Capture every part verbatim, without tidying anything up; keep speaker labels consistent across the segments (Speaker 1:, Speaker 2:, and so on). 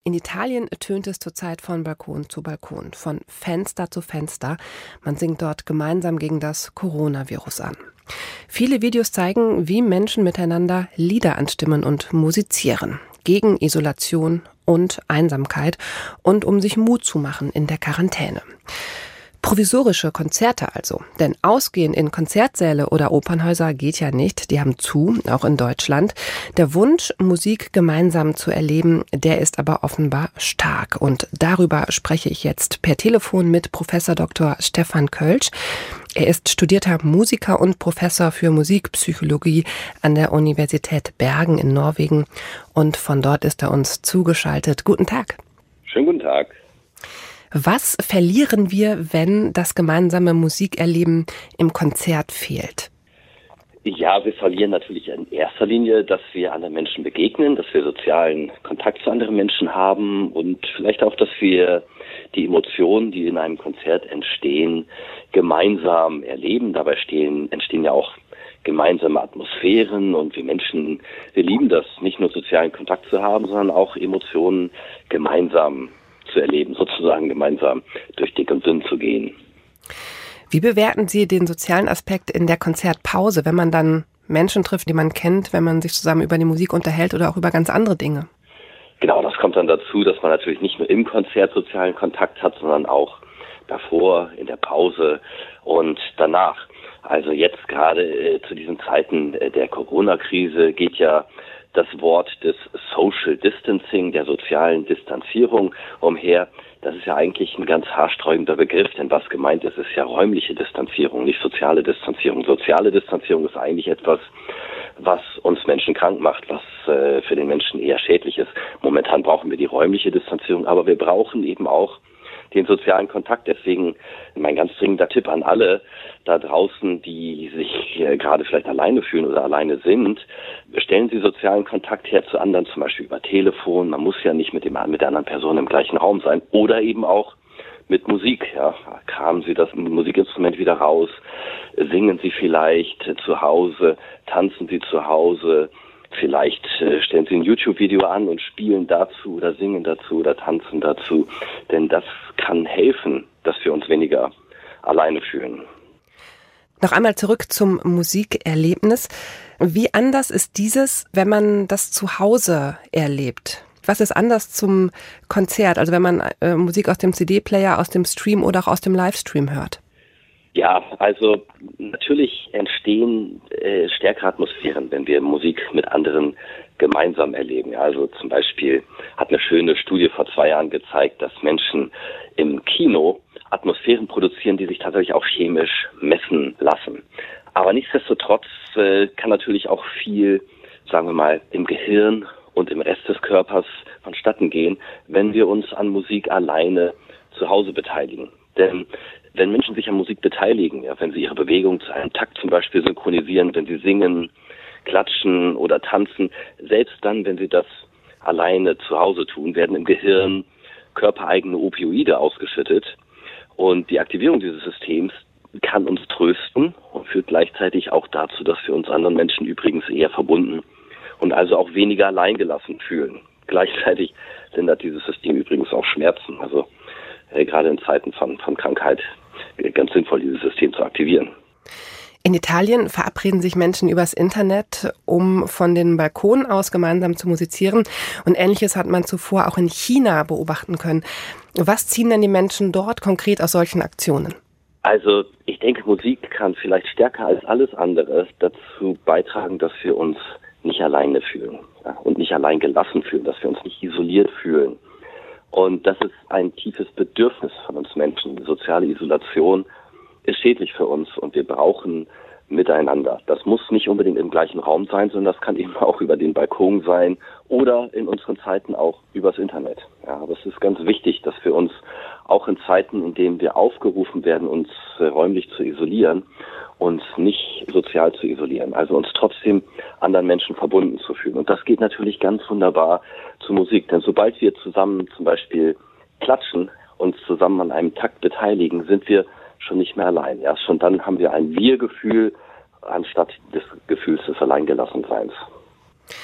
Speaker 1: In Italien tönt es zurzeit von Balkon zu Balkon, von Fenster zu Fenster. Man singt dort gemeinsam gegen das Coronavirus an. Viele Videos zeigen, wie Menschen miteinander Lieder anstimmen und musizieren. Gegen Isolation und Einsamkeit und um sich Mut zu machen in der Quarantäne. Provisorische Konzerte also, denn Ausgehen in Konzertsäle oder Opernhäuser geht ja nicht, die haben zu, auch in Deutschland. Der Wunsch, Musik gemeinsam zu erleben, der ist aber offenbar stark und darüber spreche ich jetzt per Telefon mit Professor Doktor Stefan Kölsch. Er ist studierter Musiker und Professor für Musikpsychologie an der Universität Bergen in Norwegen und von dort ist er uns zugeschaltet. Guten Tag.
Speaker 2: Schönen guten Tag.
Speaker 1: Was verlieren wir, wenn das gemeinsame Musikerleben im Konzert fehlt?
Speaker 2: Ja, wir verlieren natürlich in erster Linie, dass wir anderen Menschen begegnen, dass wir sozialen Kontakt zu anderen Menschen haben und vielleicht auch, dass wir die Emotionen, die in einem Konzert entstehen, gemeinsam erleben. Dabei stehen, entstehen ja auch gemeinsame Atmosphären und wir Menschen, wir lieben das, nicht nur sozialen Kontakt zu haben, sondern auch Emotionen gemeinsam zu erleben, sozusagen gemeinsam durch dick und dünn zu gehen.
Speaker 1: Wie bewerten Sie den sozialen Aspekt in der Konzertpause, wenn man dann Menschen trifft, die man kennt, wenn man sich zusammen über die Musik unterhält oder auch über ganz andere Dinge?
Speaker 2: Genau, das kommt dann dazu, dass man natürlich nicht nur im Konzert sozialen Kontakt hat, sondern auch davor, in der Pause und danach. Also jetzt gerade äh, zu diesen Zeiten äh, der Corona-Krise geht ja das Wort des Social Distancing, der sozialen Distanzierung umher. Das ist ja eigentlich ein ganz haarsträubender Begriff, denn was gemeint ist, ist ja räumliche Distanzierung, nicht soziale Distanzierung. Soziale Distanzierung ist eigentlich etwas, was uns Menschen krank macht, was äh, für den Menschen eher schädlich ist. Momentan brauchen wir die räumliche Distanzierung, aber wir brauchen eben auch den sozialen Kontakt. Deswegen mein ganz dringender Tipp an alle da draußen, die sich äh, gerade vielleicht alleine fühlen oder alleine sind. Stellen Sie sozialen Kontakt her zu anderen, zum Beispiel über Telefon. Man muss ja nicht mit dem mit der anderen Person im gleichen Raum sein. Oder eben auch mit Musik. Ja, kramen Sie das Musikinstrument wieder raus, singen Sie vielleicht zu Hause, tanzen Sie zu Hause. Vielleicht äh, stellen Sie ein YouTube-Video an und spielen dazu oder singen dazu oder tanzen dazu. Denn das kann helfen, dass wir uns weniger alleine fühlen.
Speaker 1: Noch einmal zurück zum Musikerlebnis. Wie anders ist dieses, wenn man das zu Hause erlebt? Was ist anders zum Konzert, also wenn man äh, Musik aus dem C D-Player, aus dem Stream oder auch aus dem Livestream hört?
Speaker 2: Ja, also natürlich entstehen äh, stärkere Atmosphären, wenn wir Musik mit anderen gemeinsam erleben. Ja, also zum Beispiel hat eine schöne Studie vor zwei Jahren gezeigt, dass Menschen im Kino Atmosphären produzieren, die sich tatsächlich auch chemisch messen lassen. Aber nichtsdestotrotz äh, kann natürlich auch viel, sagen wir mal, im Gehirn und im Rest des Körpers vonstatten gehen, wenn wir uns an Musik alleine zu Hause beteiligen. Denn wenn Menschen sich an Musik beteiligen, ja, wenn sie ihre Bewegung zu einem Takt zum Beispiel synchronisieren, wenn sie singen, klatschen oder tanzen, selbst dann, wenn sie das alleine zu Hause tun, werden im Gehirn körpereigene Opioide ausgeschüttet. Und die Aktivierung dieses Systems kann uns trösten und führt gleichzeitig auch dazu, dass wir uns anderen Menschen übrigens eher verbunden und also auch weniger alleingelassen fühlen. Gleichzeitig lindert dieses System übrigens auch Schmerzen. Also äh, gerade in Zeiten von, von Krankheit äh, ganz sinnvoll, dieses System zu aktivieren.
Speaker 1: In Italien verabreden sich Menschen übers Internet, um von den Balkonen aus gemeinsam zu musizieren. Und Ähnliches hat man zuvor auch in China beobachten können. Was ziehen denn die Menschen dort konkret aus solchen Aktionen?
Speaker 2: Also ich denke, Musik kann vielleicht stärker als alles andere dazu beitragen, dass wir uns nicht alleine fühlen, ja, und nicht allein gelassen fühlen, dass wir uns nicht isoliert fühlen. Und das ist ein tiefes Bedürfnis von uns Menschen. Die soziale Isolation ist schädlich für uns und wir brauchen miteinander. Das muss nicht unbedingt im gleichen Raum sein, sondern das kann eben auch über den Balkon sein oder in unseren Zeiten auch übers Internet. Ja, aber es ist ganz wichtig, dass wir uns auch in Zeiten, in denen wir aufgerufen werden, uns äh, räumlich zu isolieren, uns nicht sozial zu isolieren, also uns trotzdem anderen Menschen verbunden zu fühlen. Und das geht natürlich ganz wunderbar zur Musik, denn sobald wir zusammen zum Beispiel klatschen, uns zusammen an einem Takt beteiligen, sind wir schon nicht mehr allein. Erst schon dann haben wir ein Wir-Gefühl anstatt des Gefühls des Alleingelassenseins.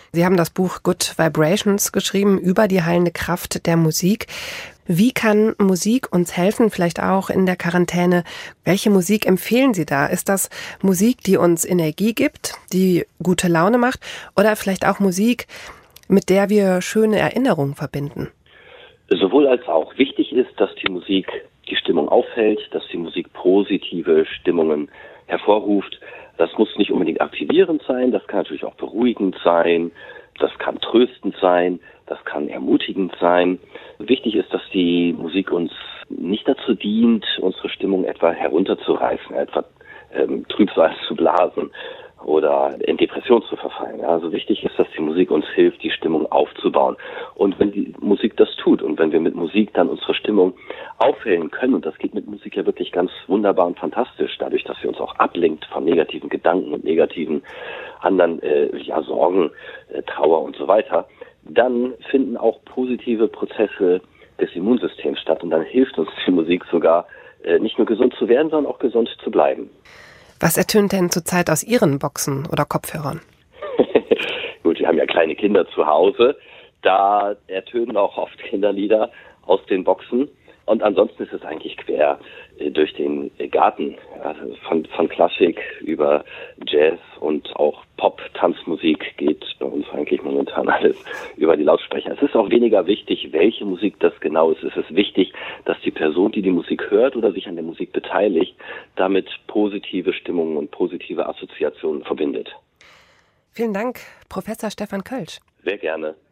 Speaker 1: Sie haben das Buch Good Vibrations geschrieben über die heilende Kraft der Musik. Wie kann Musik uns helfen, vielleicht auch in der Quarantäne? Welche Musik empfehlen Sie da? Ist das Musik, die uns Energie gibt, die gute Laune macht, oder vielleicht auch Musik, mit der wir schöne Erinnerungen verbinden?
Speaker 2: Sowohl als auch. Wichtig ist, dass die Musik die Stimmung aufhält, dass die Musik positive Stimmungen hervorruft. Das muss nicht unbedingt aktivierend sein, das kann natürlich auch beruhigend sein, das kann tröstend sein, das kann ermutigend sein. Wichtig ist, dass die Musik uns nicht dazu dient, unsere Stimmung etwa herunterzureißen, etwa ähm, Trübsal zu blasen oder in Depression zu verfallen. Ja, also wichtig ist, dass die Musik uns hilft, die Stimmung aufzubauen. Und wenn die Musik das tut und wenn wir mit Musik dann unsere Stimmung aufhellen können, und das geht mit Musik ja wirklich ganz wunderbar und fantastisch, dadurch, dass sie uns auch ablenkt von negativen Gedanken und negativen anderen äh, ja, Sorgen, äh, Trauer und so weiter, dann finden auch positive Prozesse des Immunsystems statt und dann hilft uns die Musik sogar, äh, nicht nur gesund zu werden, sondern auch gesund zu bleiben.
Speaker 1: Was ertönt denn zurzeit aus Ihren Boxen oder Kopfhörern?
Speaker 2: Gut, wir haben ja kleine Kinder zu Hause. Da ertönen auch oft Kinderlieder aus den Boxen. Und ansonsten ist es eigentlich quer äh, durch den äh, Garten. Also von, von Klassik über Jazz und auch Pop-Tanzmusik geht bei uns eigentlich momentan alles über die Lautsprecher. Es ist auch weniger wichtig, welche Musik das genau ist. Es ist wichtig, dass die Person, die die Musik hört oder sich an der Musik beteiligt, damit positive Stimmungen und positive Assoziationen verbindet.
Speaker 1: Vielen Dank, Professor Stefan Kölsch.
Speaker 2: Sehr gerne.